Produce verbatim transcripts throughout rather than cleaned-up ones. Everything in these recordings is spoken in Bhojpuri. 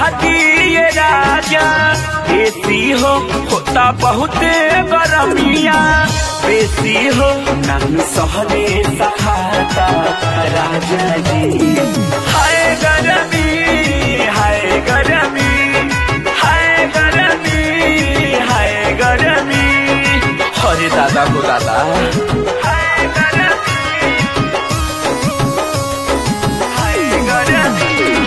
दिए राजा, एसी हो होता बहुत गरमिया, बेसी हो नन सहने सहाता राजा जी। हाय गरमी हाय गरमी हाय गरमी हाय गरमी, अरे दादा को दादा हाय गरमी हाय गरमी।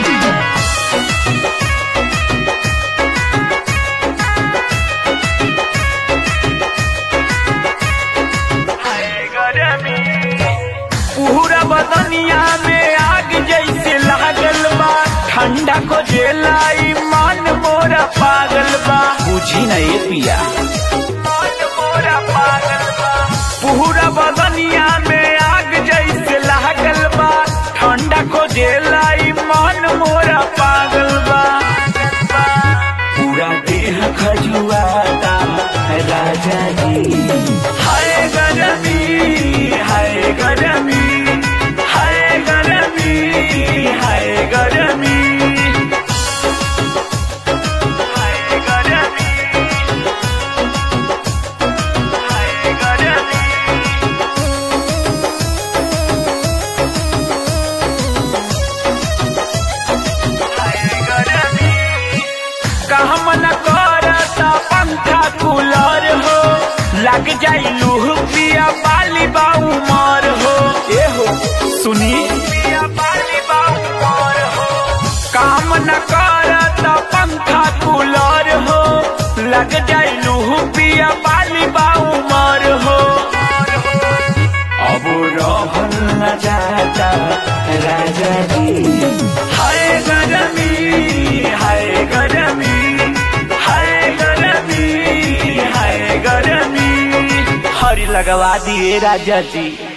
पूरा बदनिया में आग जैसे लागल बा, ठंडा को जेलाई मान मोरा पागल बा, बुझी न ये पिया मान मोरा पागल बा। पूरा बदनिया में आग जैसे लागल बा, ठंडा को जेलाई मान मोरा पागल बा। पूरा देह खजुआता राजा जी। हाय गरमी हाय गरमी हाय गरमी हाय गरमी हाय गरमी हाय गरमी। हाय गरमी कहाँ मन करता पंखा कूलर हो, लग जाई लूह पिया बाली बाऊ मार हो। ए हो सुनी पिया बाली बाऊ मार हो, काम न करता पंखा कूलर हो, लग जाई लूह पिया बाली बाऊ मार हो। अब रहल न जाता राजा जी। हाय गरमी हाय गरमी हाय गरमी हाय गरमी, हरी लगवा दिए राजा जी।